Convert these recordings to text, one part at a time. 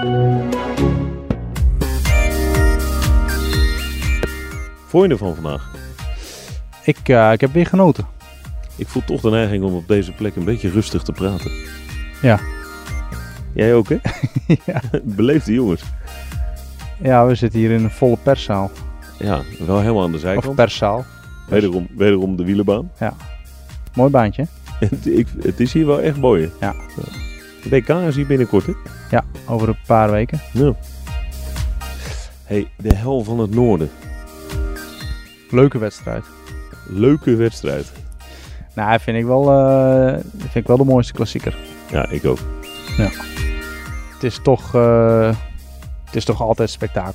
Vond je ervan vandaag? Ik heb weer genoten. Ik voel toch de neiging om op deze plek een beetje rustig te praten. Ja. Jij ook, hè? Ja. Beleefde jongens. Ja, we zitten hier in een volle perszaal. Ja, wel helemaal aan de zijkant. Of perszaal. Wederom de wielerbaan. Ja. Mooi baantje. Het is hier wel echt mooi. Ja. De WK is hier binnenkort, hè? Ja, over een paar weken. Ja. Hey, de hel van het noorden. Leuke wedstrijd. Leuke wedstrijd. Nou, vind ik wel de mooiste klassieker. Ja, ik ook. Ja. Het is toch altijd spektakel.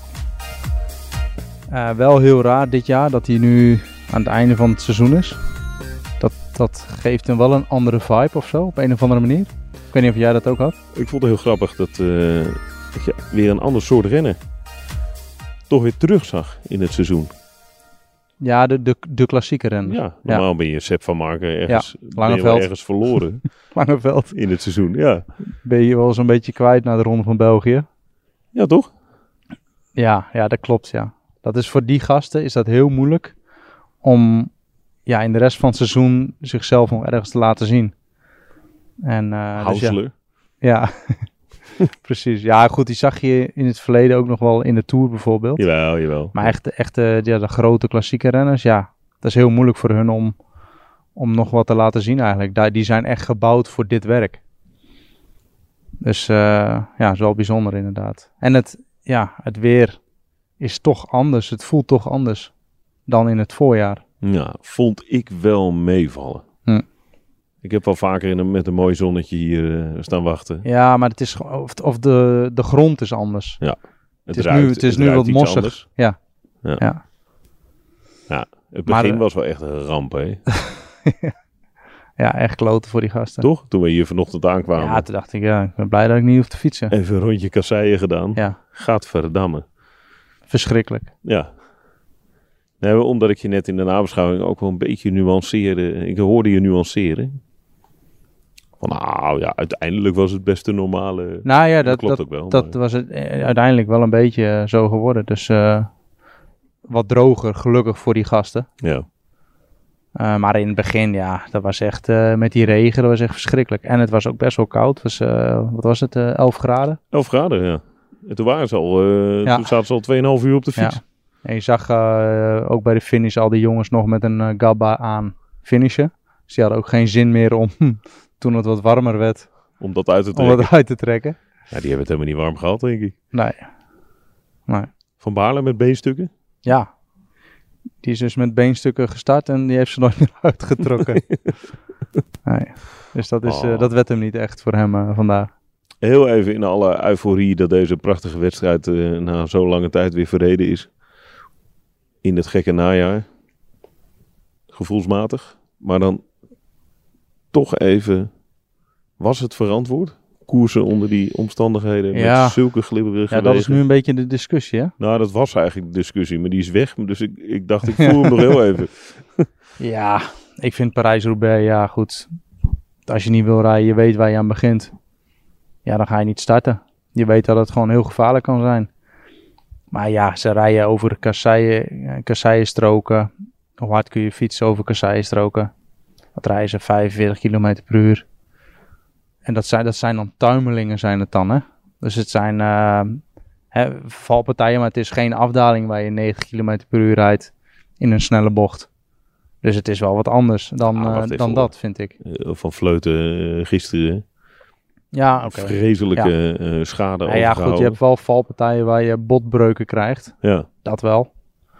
Wel heel raar dit jaar dat hij nu aan het einde van het seizoen is. Dat geeft hem wel een andere vibe of zo, op een of andere manier. Ik weet niet of jij dat ook had. Ik vond het heel grappig dat je weer een ander soort renner toch weer terugzag in het seizoen. Ja, de klassieke renner. Ja, normaal ben je Sepp van Marken ergens verloren. Langeveld. In het seizoen, ja. Ben je wel zo'n beetje kwijt naar de Ronde van België. Ja, toch? Ja, dat klopt, ja. Dat is voor die gasten is dat heel moeilijk om in de rest van het seizoen zichzelf nog ergens te laten zien. En Hausler. Ja, precies. Ja, goed, die zag je in het verleden ook nog wel in de Tour bijvoorbeeld. Jawel. Maar echt de grote klassieke renners, ja, dat is heel moeilijk voor hun om nog wat te laten zien eigenlijk. Die zijn echt gebouwd voor dit werk. Dus ja, is wel bijzonder inderdaad. En het weer is toch anders. Het voelt toch anders dan in het voorjaar. Ja, vond ik wel meevallen. Ik heb wel vaker met een mooi zonnetje hier staan wachten. Ja, maar het is of de grond is anders. Ja. Het is nu wat mossig. Anders. Ja. Het begin was wel echt een ramp, hè? Ja, echt kloten voor die gasten. Toch? Toen we hier vanochtend aankwamen. Ja, toen dacht ik, ik ben blij dat ik niet hoef te fietsen. Even een rondje kasseien gedaan. Ja. Gadverdamme. Verschrikkelijk. Ja. Nee, omdat ik je net in de nabeschouwing ook wel een beetje nuanceerde. Ik hoorde je nuanceren. Van uiteindelijk was het best een normale... Nou ja, dat klopt ook wel. Dat was het uiteindelijk wel een beetje zo geworden. Dus wat droger, gelukkig voor die gasten. Ja. Maar in het begin, dat was echt met die regen, dat was echt verschrikkelijk. En het was ook best wel koud. Het was, wat was het, 11 graden? 11 graden, ja. En toen waren ze al, toen zaten ze al 2,5 uur op de fiets. Ja. En je zag ook bij de finish al die jongens nog met een gabba aan finishen. Dus die hadden ook geen zin meer om, toen het wat warmer werd, om dat uit te trekken. Ja, die hebben het helemaal niet warm gehad, denk ik. Nee. Van Baarle met beenstukken? Ja. Die is dus met beenstukken gestart en die heeft ze nooit meer uitgetrokken. Nee. Dus dat werd hem niet echt voor hem vandaag. Heel even in alle euforie dat deze prachtige wedstrijd na zo'n lange tijd weer verreden is. In het gekke najaar. Gevoelsmatig. Maar dan toch even, was het verantwoord? Koersen onder die omstandigheden met zulke glibberige wegen. Dat is nu een beetje de discussie, hè? Nou, dat was eigenlijk de discussie, maar die is weg. Dus ik dacht, ik voel hem nog heel even. Ja, ik vind Parijs-Roubaix, goed. Als je niet wil rijden, je weet waar je aan begint. Ja, dan ga je niet starten. Je weet dat het gewoon heel gevaarlijk kan zijn. Maar ja, ze rijden over kasseienstroken. Hoe hard kun je fietsen over kasseienstroken? Wat rijden ze? 45 km per uur. En dat zijn dan tuimelingen, zijn het dan, hè? Dus het zijn valpartijen, maar het is geen afdaling waar je 90 km per uur rijdt in een snelle bocht. Dus het is wel wat anders dan dat, vind ik. Van Vleuten gisteren. Ja, oké. Vreselijke schade overgehouden. Ja, goed, je hebt wel valpartijen waar je botbreuken krijgt. Ja. Dat wel.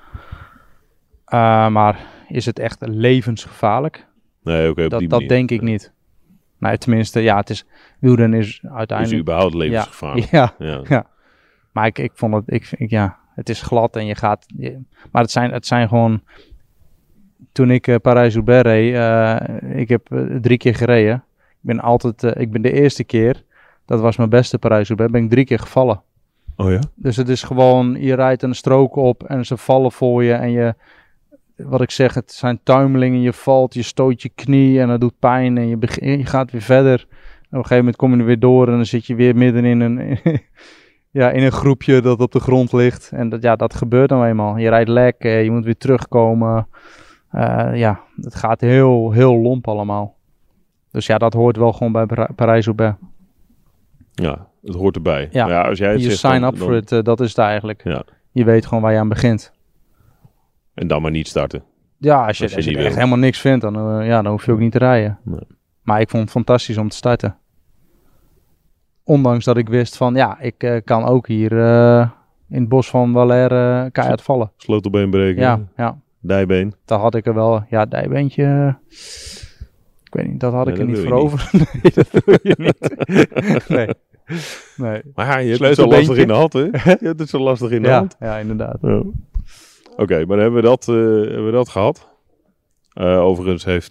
Maar is het echt levensgevaarlijk? Nee, oké, dat denk ik niet. Nou, tenminste, het is... Wielrennen is uiteindelijk... Is überhaupt levensgevaarlijk. Ja. Maar ik vond het... het is glad en je gaat... maar het zijn gewoon... Toen ik Parijs-Roubaix reed... ik heb 3 keer gereden. Ik ben de eerste keer... Dat was mijn beste Parijs-Roubaix. Ben ik 3 keer gevallen. Oh ja? Dus het is gewoon... Je rijdt een strook op en ze vallen voor je en je... Wat ik zeg, het zijn tuimelingen, je valt, je stoot je knie en dat doet pijn en je gaat weer verder. En op een gegeven moment kom je er weer door en dan zit je weer midden in een groepje dat op de grond ligt. En dat gebeurt nou eenmaal. Je rijdt lek, je moet weer terugkomen. Het gaat heel, heel lomp allemaal. Dus ja, dat hoort wel gewoon bij Parijs-Roubaix. Ja, het hoort erbij. Ja, maar ja, als jij het je zegt, sign dan, up for it, dat is het eigenlijk. Ja. Je weet gewoon waar je aan begint. En dan maar niet starten. Ja, als je niet echt wil. helemaal niks vindt, dan hoef je ook niet te rijden. Nee. Maar ik vond het fantastisch om te starten. Ondanks dat ik wist van, ik kan ook hier in het bos van Valère keihard vallen. Sleutelbeen breken. Ja. Dijbeen. Daar had ik er wel, dijbeentje. Ik weet niet, dat had ik er niet voor over. Nee, dat wil je niet. Nee. Maar ja, je hebt het zo lastig in de hand, hè? Je hebt het zo lastig in de hand. Ja, inderdaad. Ja. Oké, maar dan hebben we dat gehad. Overigens heeft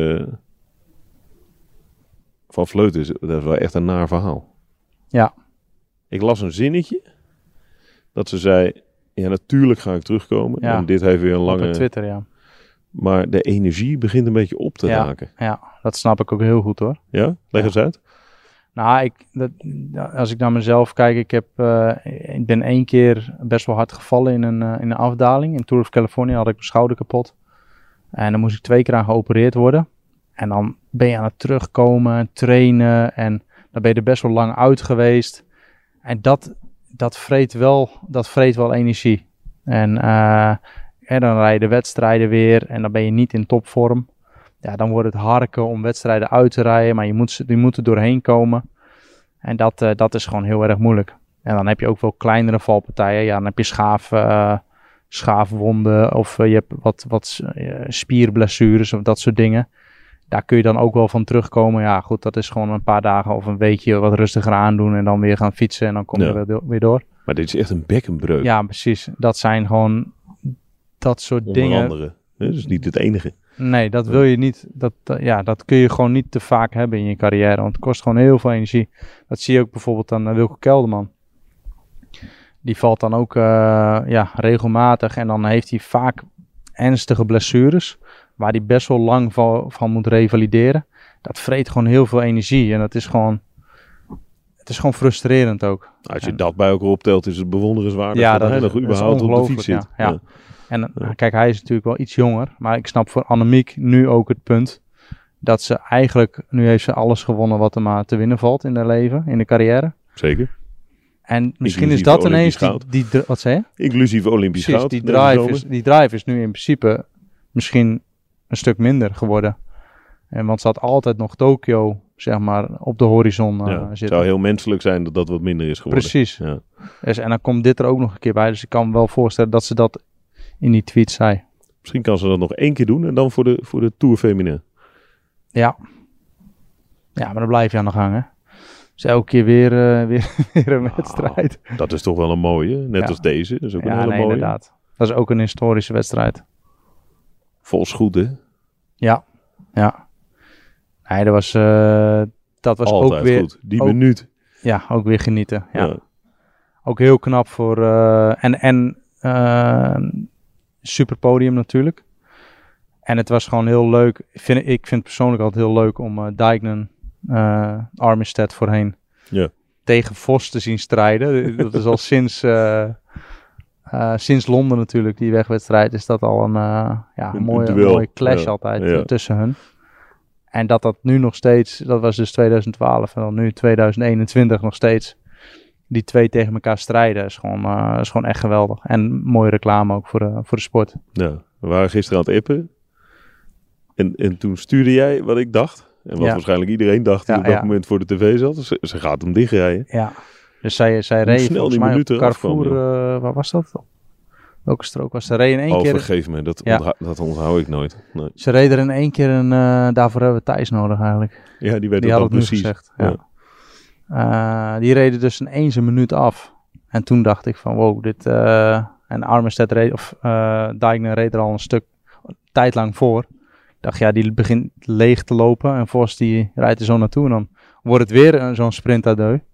Van Vleuten, dat is wel echt een naar verhaal. Ja. Ik las een zinnetje dat ze zei, ja, natuurlijk ga ik terugkomen. Ja. En dit heeft weer een Op lange... Twitter, ja. Maar de energie begint een beetje op te raken. Ja, dat snap ik ook heel goed hoor. Ja? Leg eens uit. Nou, als ik naar mezelf kijk, ik ben 1 keer best wel hard gevallen in een afdaling. In Tour of California had ik mijn schouder kapot. En dan moest ik 2 keer aan geopereerd worden. En dan ben je aan het terugkomen, trainen en dan ben je er best wel lang uit geweest. En dat vreet wel energie. En dan rij je de wedstrijden weer en dan ben je niet in topvorm. Ja, dan wordt het harken om wedstrijden uit te rijden, maar je moet er doorheen komen. En dat is gewoon heel erg moeilijk. En dan heb je ook wel kleinere valpartijen. Ja, dan heb je schaafwonden of je hebt wat spierblessures of dat soort dingen. Daar kun je dan ook wel van terugkomen. Ja, goed, dat is gewoon een paar dagen of een weekje wat rustiger aandoen en dan weer gaan fietsen en dan kom je weer door. Maar dit is echt een bekkenbreuk. Ja, precies. Dat zijn gewoon dat soort Onder dingen. andere. Dat is niet het enige. Nee, dat wil je niet. Dat kun je gewoon niet te vaak hebben in je carrière. Want het kost gewoon heel veel energie. Dat zie je ook bijvoorbeeld aan Wilco Kelderman. Die valt dan ook regelmatig. En dan heeft hij vaak ernstige blessures. Waar hij best wel lang van moet revalideren. Dat vreet gewoon heel veel energie. En het is gewoon frustrerend ook. Als je dat bij elkaar optelt, is het bewonderenswaardig. Ja, dat hij nog überhaupt op de fiets zit. Ja. En kijk, hij is natuurlijk wel iets jonger. Maar ik snap voor Annemiek nu ook het punt. Dat ze eigenlijk, nu heeft ze alles gewonnen wat er maar te winnen valt in haar leven, in de carrière. Zeker. En misschien is dat ineens wat zei je? Inclusief Olympisch goud. Die drive is nu in principe misschien een stuk minder geworden. Want ze had altijd nog Tokio, zeg maar, op de horizon zitten. Het zou heel menselijk zijn dat dat wat minder is geworden. Precies. Ja. Dus, en dan komt dit er ook nog een keer bij. Dus ik kan me wel voorstellen dat ze dat in die tweet zei. Misschien kan ze dat nog 1 keer doen en dan voor de Tour Féminin. Ja. Ja, maar dan blijf je aan de gang, hè. Dus elke keer weer een wedstrijd. Dat is toch wel een mooie, net als deze. Dat is ook een hele mooie. Inderdaad. Dat is ook een historische wedstrijd. Volgens goed, hè? Ja. Nee, dat was altijd ook weer goed. Die minuut. Ja, ook weer genieten. Ja. Ook heel knap voor super podium natuurlijk. En het was gewoon heel leuk. Ik vind het persoonlijk altijd heel leuk om Dijknen, Armistead voorheen tegen Vos te zien strijden. Dat is al sinds Londen natuurlijk, die wegwedstrijd, is dat al een mooie clash altijd tussen hun. En dat nu nog steeds, dat was dus 2012 en dan nu 2021 nog steeds, die 2 tegen elkaar strijden, is gewoon echt geweldig. En mooie reclame ook voor de sport. Ja, we waren gisteren aan het appen. En toen stuurde jij wat ik dacht. En wat waarschijnlijk iedereen dacht die op dat moment voor de tv zat. Ze gaat hem dichtrijden. Ja, dus zij reed snel die minuten Carrefour, waar was dat? Welke strook was ze? Reed in 1 keer... vergeef me, dat onthoud ik nooit. Nee. Ze reed er in 1 keer daarvoor hebben we Thijs nodig eigenlijk. Ja, die weet die dat had dan het precies. Gezegd, ja. Die reden dus in 1 minuut af. En toen dacht ik van wow, dit... en Armistead Dijkner reed er al een tijd lang voor. Ik dacht, ja, die begint leeg te lopen. En Vos die rijdt er zo naartoe. En dan wordt het weer zo'n sprint à deux.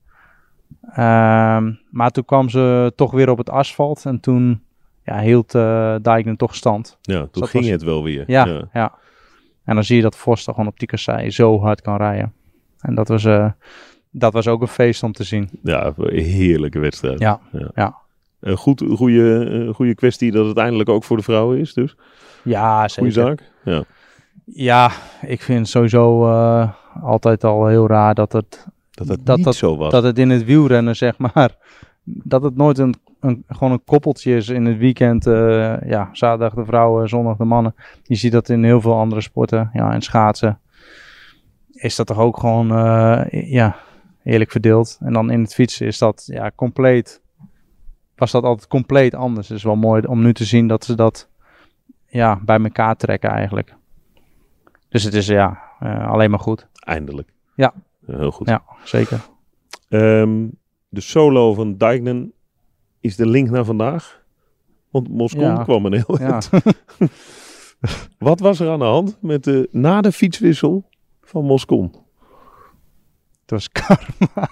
Maar toen kwam ze toch weer op het asfalt. En toen hield Dijkner toch stand. Ja, toen ging het wel weer. Ja. En dan zie je dat Vos toch gewoon op die kassei zo hard kan rijden. En dat was dat was ook een feest om te zien. Ja, een heerlijke wedstrijd. Ja. Een goede kwestie dat het eindelijk ook voor de vrouwen is, dus. Ja, zeker. Goeie zaak. Ja. Ja, ik vind sowieso altijd al heel raar dat het niet zo was. Dat het in het wielrennen, zeg maar, dat het nooit gewoon een koppeltje is in het weekend. Zaterdag de vrouwen, zondag de mannen. Je ziet dat in heel veel andere sporten. Ja, en schaatsen is dat toch ook gewoon eerlijk verdeeld. En dan in het fietsen is dat was dat altijd compleet anders. Het is wel mooi om nu te zien dat ze dat bij elkaar trekken eigenlijk. Dus het is alleen maar goed. Eindelijk. Ja. Heel goed. Ja, zeker. De solo van Dijknen is de link naar vandaag. Want Moscon kwam een heel eind. Wat was er aan de hand na de fietswissel van Moscon? Het was karma.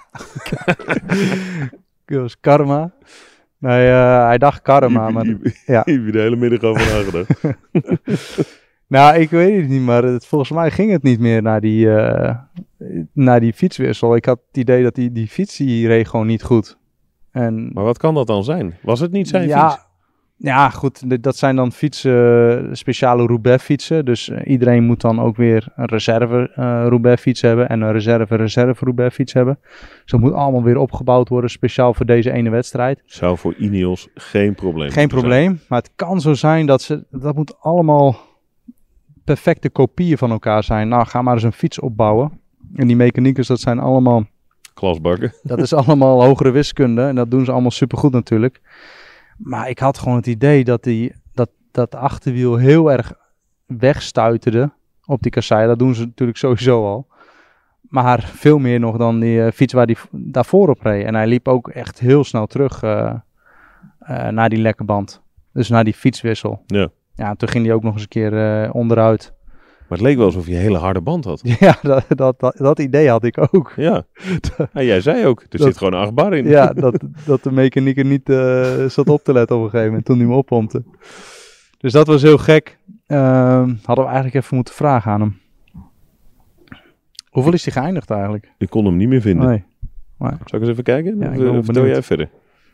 Het was karma. Nee, hij dacht karma. Hier heb je de hele middag over nagedacht. Nou, ik weet het niet, maar volgens mij ging het niet meer naar die fietswissel. Ik had het idee dat die fiets die reed gewoon niet goed. Maar wat kan dat dan zijn? Was het niet zijn fiets? Ja, goed. Dat zijn dan fietsen, speciale Roubaix fietsen. Dus iedereen moet dan ook weer een reserve Roubaix fiets hebben en een reserve Roubaix fiets hebben. Dus dat moet allemaal weer opgebouwd worden, speciaal voor deze ene wedstrijd. Zou voor Ineos geen probleem Geen probleem, zijn. Maar het kan zo zijn dat moet allemaal perfecte kopieën van elkaar zijn. Nou, ga maar eens een fiets opbouwen. En die mechaniekers, dat zijn allemaal klasbakken. Dat is allemaal hogere wiskunde en dat doen ze allemaal supergoed natuurlijk. Maar ik had gewoon het idee dat achterwiel heel erg wegstuiterde op die kassei. Dat doen ze natuurlijk sowieso al. Maar veel meer nog dan die fiets waar hij daarvoor op reed. En hij liep ook echt heel snel terug naar die lekke band. Dus naar die fietswissel. Ja. Ja, toen ging hij ook nog eens een keer onderuit. Maar het leek wel alsof je een hele harde band had. Ja, dat idee had ik ook. Ja, jij zei ook, zit gewoon een 8 bar in. Ja, dat de mechanieker niet zat op te letten op een gegeven moment toen hij me oppompte. Dus dat was heel gek. Hadden we eigenlijk even moeten vragen aan hem. Hoeveel is hij geëindigd eigenlijk? Ik kon hem niet meer vinden. Nee. Maar... Zal ik eens even kijken? Ja, ik ben vertel jij verder.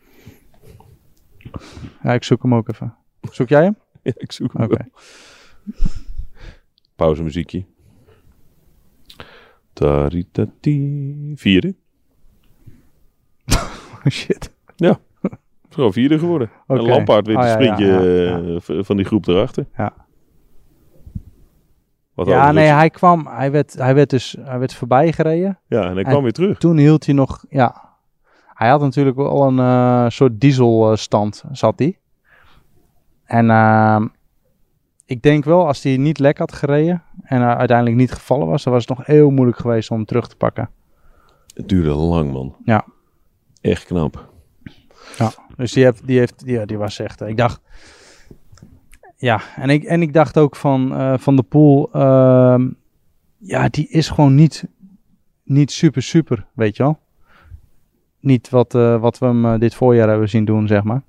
Ja, ik zoek hem ook even. Zoek jij hem? Ja, ik zoek hem wel. Pauzemuziekje. Taritati. 4e. Oh shit. Ja, gewoon 4e geworden. Okay. En Lampaard wint een sprintje van die groep erachter. Ja. Hij werd voorbij gereden. Ja, en hij kwam weer terug. Toen hield hij nog, hij had natuurlijk wel een soort dieselstand, zat hij. En ik denk wel, als hij niet lek had gereden en uiteindelijk niet gevallen was, dan was het nog heel moeilijk geweest om hem terug te pakken. Het duurde lang, man. Ja. Echt knap. Ja, dus die was echt, ik dacht... Ja, en ik dacht ook van de Poel, die is gewoon niet super, weet je wel. Niet wat we hem dit voorjaar hebben zien doen, zeg maar.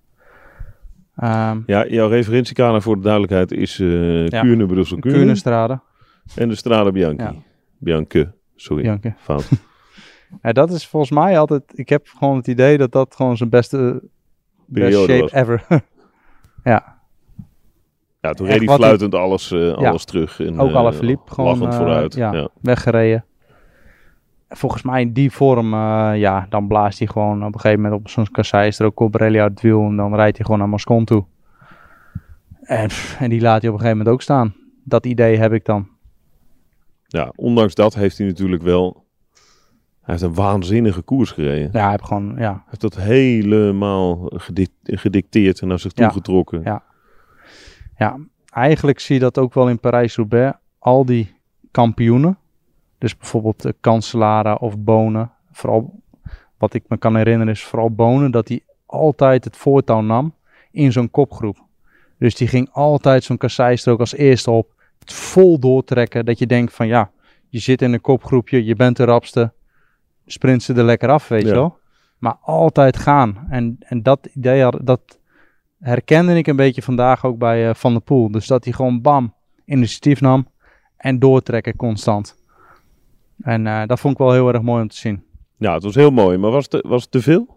Jouw referentiekader voor de duidelijkheid is Kuurne, Brussel, Kuurne. Kuurne-Strade. En de Strade Bianchi. Ja. Bianche, sorry. Bianche. Fout. Ja, dat is volgens mij altijd, ik heb gewoon het idee dat gewoon zijn beste shape was. Ever. Ja. Ja, toen reed hij fluitend alles terug. En, ook Alaphilippe gewoon lachend vooruit. Weggereden. Volgens mij in die vorm, dan blaast hij gewoon op een gegeven moment op zo'n kassei. Is er ook Colbrelli uit het wiel en dan rijdt hij gewoon naar Moscon toe. En die laat hij op een gegeven moment ook staan. Dat idee heb ik dan. Ja, ondanks dat heeft hij natuurlijk wel... Hij heeft een waanzinnige koers gereden. Ja, hij heeft dat helemaal gedicteerd en naar zich toe getrokken. Ja, eigenlijk zie je dat ook wel in Parijs-Roubaix. Al die kampioenen. Dus bijvoorbeeld Cancellara of Bonen. Vooral wat ik me kan herinneren is vooral Bonen. Dat hij altijd het voortouw nam in zo'n kopgroep. Dus die ging altijd zo'n kasseistrook als eerste op. Vol doortrekken. Dat je denkt van je zit in een kopgroepje. Je bent de rapste. Sprint ze er lekker af, weet je wel. Maar altijd gaan. En dat idee dat herkende ik een beetje vandaag ook bij Van der Poel. Dus dat hij gewoon bam initiatief nam en doortrekken constant. En dat vond ik wel heel erg mooi om te zien. Ja, het was heel mooi, maar was het te veel?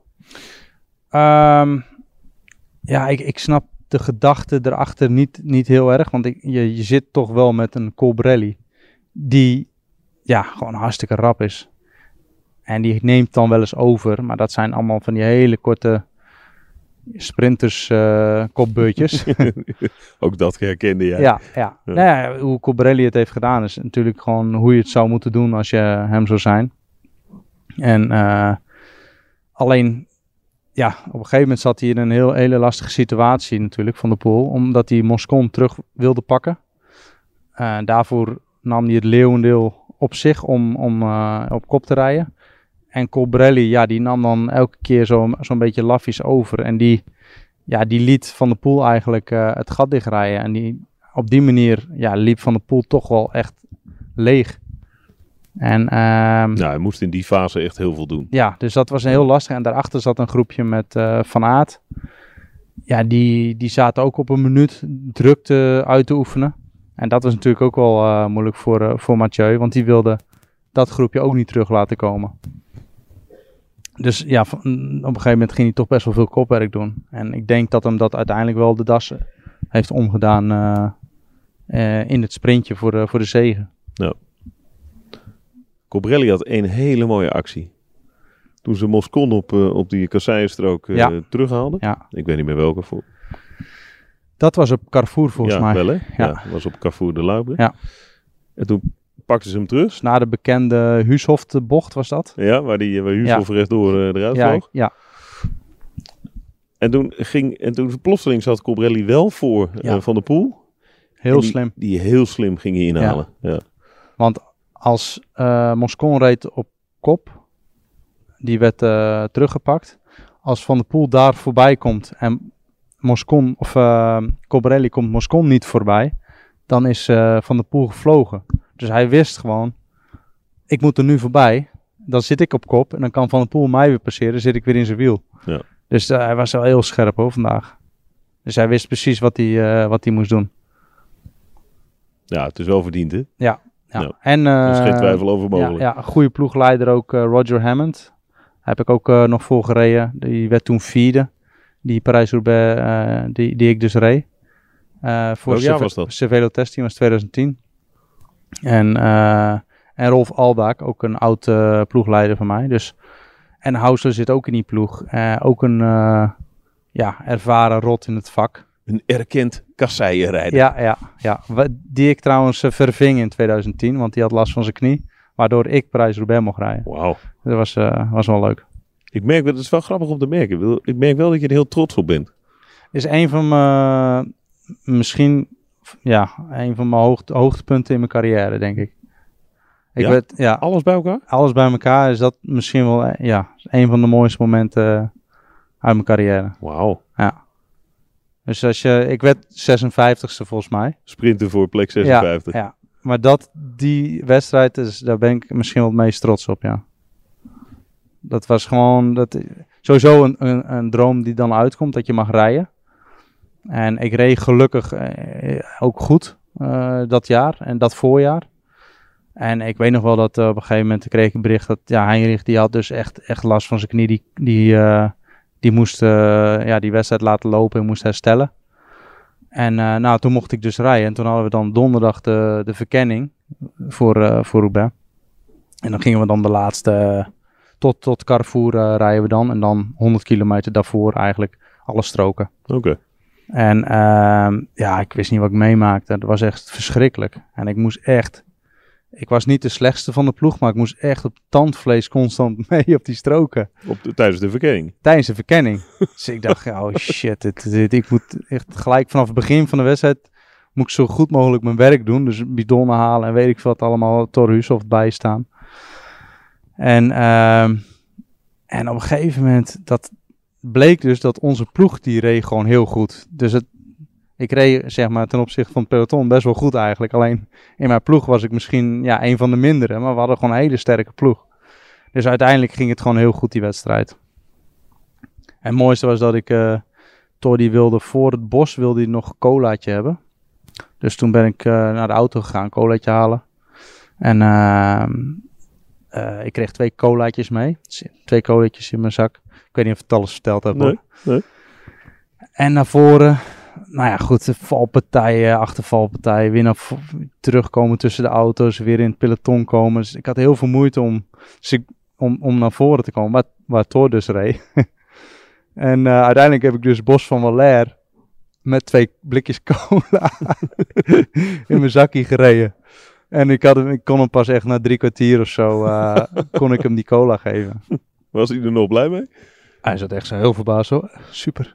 Ja, ik snap de gedachte erachter niet heel erg. Want je zit toch wel met een Colbrelli die gewoon hartstikke rap is. En die neemt dan wel eens over. Maar dat zijn allemaal van die hele korte sprinters kopbeurtjes. Ook dat herkende jij. Ja. Nou ja, hoe Colbrelli het heeft gedaan is natuurlijk gewoon hoe je het zou moeten doen als je hem zou zijn. En alleen, ja, op een gegeven moment zat hij in een hele lastige situatie natuurlijk Van der Poel. Omdat hij Moscon terug wilde pakken. Daarvoor nam hij het leeuwendeel op zich om op kop te rijden. En Colbrelli, die nam dan elke keer zo'n beetje lafjes over. En die liet Van der Poel eigenlijk het gat dichtrijden. En op die manier liep Van der Poel toch wel echt leeg. En, hij moest in die fase echt heel veel doen. Ja, dus dat was heel lastig. En daarachter zat een groepje met Van Aert. Ja, die zaten ook op een minuut drukte uit te oefenen. En dat was natuurlijk ook wel moeilijk voor Mathieu. Want die wilde dat groepje ook niet terug laten komen. Dus ja, op een gegeven moment ging hij toch best wel veel kopwerk doen. En ik denk dat hem dat uiteindelijk wel de das heeft omgedaan in het sprintje voor de zege. Ja. Colbrelli had een hele mooie actie. Toen ze Moscon op die kasseienstrook terughaalden. Ja. Ik weet niet meer welke voor. Dat was op Carrefour volgens mij. Wel, hè? Ja, dat was op Carrefour de Laubre. Ja. En toen pakten ze hem terug. Dus na de bekende Huushoft-bocht was dat. Ja, waar Huushoft rechtdoor eruit vloog. Ja. En toen plotseling zat Colbrelli wel voor Van der Poel. Slim. Die heel slim ging inhalen. Ja. Want als Moscon reed op kop, die werd teruggepakt. Als Van der Poel daar voorbij komt en Moscon of Colbrelli komt Moscon niet voorbij, dan is Van der Poel gevlogen. Dus hij wist gewoon, ik moet er nu voorbij. Dan zit ik op kop en dan kan Van der Poel mij weer passeren, zit ik weer in zijn wiel. Ja. Dus hij was wel heel scherp hoor vandaag. Dus hij wist precies wat hij moest doen. Ja, het is wel verdiend hè? Ja. En, er is geen twijfel over mogelijk. Ja, een goede ploegleider ook Roger Hammond. Daar heb ik ook nog voor gereden. Die werd toen vierde. Die Parijs-Roubaix die ik dus reed. Welk jaar was dat? Cervelo Team was 2010. En Rolf Aldaak, ook een oud ploegleider van mij. Dus, en Hausler zit ook in die ploeg. Ook een ervaren rot in het vak. Een erkend kasseienrijder. Ja. Die ik trouwens verving in 2010, want die had last van zijn knie. Waardoor ik Parijs-Roubaix mocht rijden. Wauw. Dat was wel leuk. Ik merk, het is wel grappig om te merken. Ik merk wel dat je er heel trots op bent. Is een van mijn, misschien, een van mijn hoogtepunten in mijn carrière, denk ik. Alles bij elkaar? Alles bij elkaar is dat misschien wel, een van de mooiste momenten uit mijn carrière. Wauw. Ja. Dus ik werd 56ste volgens mij. Sprinten voor plek 56. Ja. Maar die wedstrijd, daar ben ik misschien wel het meest trots op, ja. Dat was gewoon, sowieso een droom die dan uitkomt, dat je mag rijden. En ik reed gelukkig ook goed dat jaar en dat voorjaar. En ik weet nog wel dat op een gegeven moment kreeg ik een bericht dat Heinrich, die had dus echt last van zijn knie. Die moest die wedstrijd laten lopen en moest herstellen. En toen mocht ik dus rijden. En toen hadden we dan donderdag de verkenning voor Roubaix. En dan gingen we dan de laatste tot Carrefour rijden we dan. En dan 100 kilometer daarvoor eigenlijk alle stroken. Oké. En ik wist niet wat ik meemaakte. Dat was echt verschrikkelijk. En ik was niet de slechtste van de ploeg, maar ik moest echt op tandvlees constant mee op die stroken. Tijdens de verkenning? Tijdens de verkenning. Dus ik dacht, oh shit, ik moet echt gelijk vanaf het begin van de wedstrijd, moet ik zo goed mogelijk mijn werk doen. Dus bidonnen halen en weet ik wat allemaal, Torhusoft bijstaan. En op een gegeven moment, dat bleek dus dat onze ploeg, die reed gewoon heel goed. Dus ik reed zeg maar ten opzichte van het peloton best wel goed eigenlijk. Alleen in mijn ploeg was ik misschien een van de mindere. Maar we hadden gewoon een hele sterke ploeg. Dus uiteindelijk ging het gewoon heel goed die wedstrijd. En het mooiste was dat ik die wilde voor het bos wilde hij nog een colaatje hebben. Dus toen ben ik naar de auto gegaan, colaatje halen. En ik kreeg 2 colaatjes mee. 2 colaatjes in mijn zak. Ik weet niet of ik het alles verteld heb. Nee. En naar voren, nou ja, goed, valpartijen, achtervalpartijen, weer terugkomen tussen de auto's, weer in het peloton komen. Dus ik had heel veel moeite om naar voren te komen, waar Thor dus reed. En uiteindelijk heb ik dus Bos van Waller met 2 blikjes cola in mijn zakje gereden. En ik kon hem pas echt na 3 kwartier of zo, kon ik hem die cola geven. Was hij er nog blij mee? Hij zat echt zo heel verbaasd hoor. Super.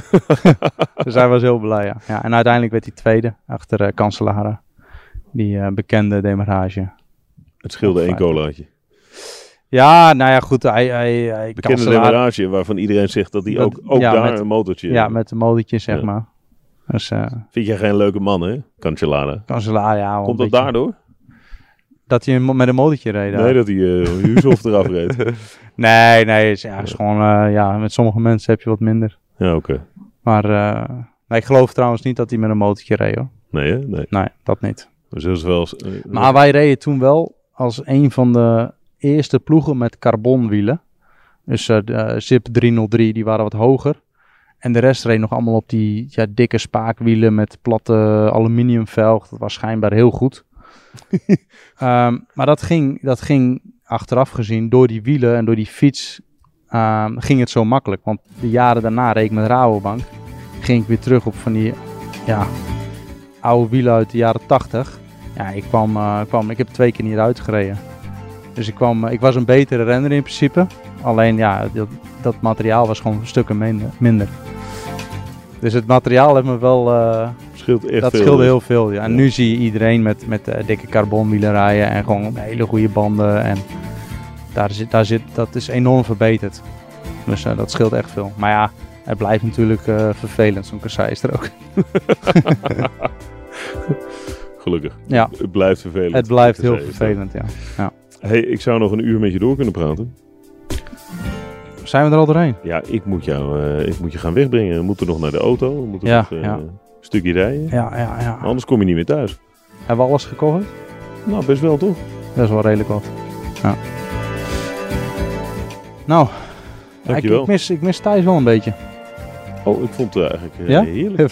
Dus hij was heel blij, ja. En uiteindelijk werd hij tweede achter Cancellara. Die bekende demarrage. Het scheelde 1 colaatje. Ja, nou ja, goed. Hij bekende demarage waarvan iedereen zegt dat hij ook daar een motortje... Ja, met een motortje, zeg maar. Dus, vind jij geen leuke man, hè? Cancellara, ja. Komt dat daardoor? Dat hij met een motortje reed? Nee, dat hij Huushoff eraf reed. Nee, het is gewoon... met sommige mensen heb je wat minder. Ja, oké. Maar ik geloof trouwens niet dat hij met een motortje reed, hoor. Nee, hè? Nee, dat niet. Maar wij reden toen wel als een van de eerste ploegen met carbonwielen. Dus Zip 303, die waren wat hoger. En de rest reed nog allemaal op die dikke spaakwielen met platte aluminiumvelg. Dat was schijnbaar heel goed. Maar dat ging achteraf gezien door die wielen en door die fiets ging het zo makkelijk. Want de jaren daarna reed ik met Rabobank. Ging ik weer terug op van die oude wielen uit de jaren 80. Ja, ik heb 2 keer niet uitgereden. Dus ik was een betere renner in principe. Alleen ja, dat materiaal was gewoon stukken minder. Dus het materiaal heeft me wel... scheelde heel veel. Ja. En nu zie je iedereen met dikke carbonwielen rijden en gewoon hele goede banden. En dat is enorm verbeterd. Dus dat scheelt echt veel. Maar ja, het blijft natuurlijk vervelend, zo'n kassei-strook. Gelukkig. Ja. Het blijft vervelend. Het blijft heel vervelend, ja. Hey, ik zou nog een uur met je door kunnen praten. Zijn we er al doorheen? Ja, ik moet je gaan wegbrengen. We moeten nog naar de auto. We moeten nog een stukje rijden. Ja. Anders kom je niet meer thuis. Hebben we alles gekocht? Nou, best wel toch? Dat is wel redelijk wat. Ja. Nou, dankjewel. Ik mis Thijs wel een beetje. Oh, ik vond het eigenlijk heerlijk.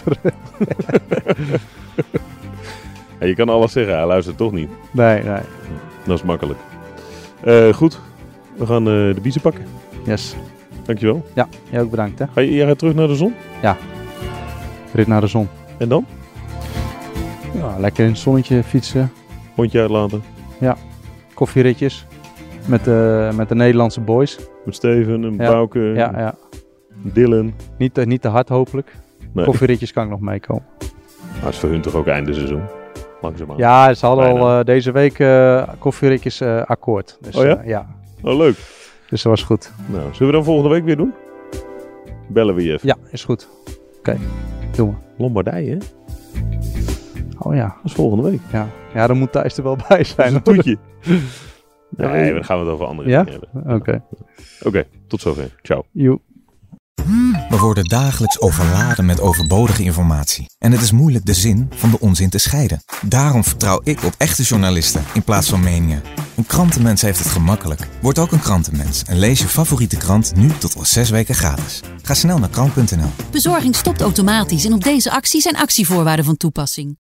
Ja, je kan alles zeggen, hij luistert toch niet. Nee. Dat is makkelijk. Goed, we gaan de biezen pakken. Yes. Dankjewel. Ja, jij ook bedankt hè. Jij gaat terug naar de zon? Ja, rit naar de zon. En dan? Ja, lekker in het zonnetje fietsen. Hondje uitlaten. Ja, koffieritjes met de Nederlandse boys. Met Steven en Bouke. Ja. Dylan. Niet te hard hopelijk. Nee. Koffieritjes kan ik nog meekomen. Maar het is voor hun toch ook einde seizoen? Langzaamaan. Ja, ze hadden al deze week koffieritjes akkoord. Dus, ja. Oh, leuk. Dus dat was goed. Nou, zullen we dan volgende week weer doen? Bellen we je even. Ja, is goed. Oké, doen we. Lombardije, hè? Oh ja. Dat is volgende week. Ja, dan moet Thijs er wel bij zijn. Dat is een toetje. Nee, dan gaan we het over andere dingen hebben. Oké, tot zover. Ciao. Joe. We worden dagelijks overladen met overbodige informatie. En het is moeilijk de zin van de onzin te scheiden. Daarom vertrouw ik op echte journalisten in plaats van meningen. Een krantenmens heeft het gemakkelijk. Word ook een krantenmens en lees je favoriete krant nu tot al 6 weken gratis. Ga snel naar krant.nl. Bezorging stopt automatisch en op deze actie zijn actievoorwaarden van toepassing.